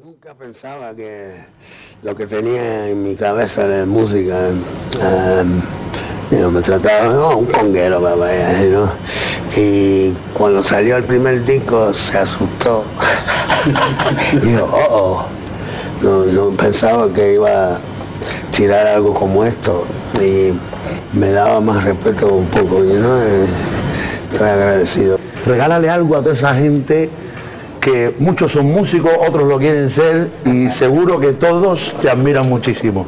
Nunca pensaba que lo que tenía en mi cabeza de música, me trataba, no, un conguero, papá, ¿no? Y cuando salió el primer disco se asustó. Y dijo, no pensaba que iba a tirar algo como esto. Y me daba más respeto un poco, ¿no? Estoy agradecido. Regálale algo a toda esa gente que muchos son músicos, otros lo quieren ser y seguro que todos te admiran muchísimo.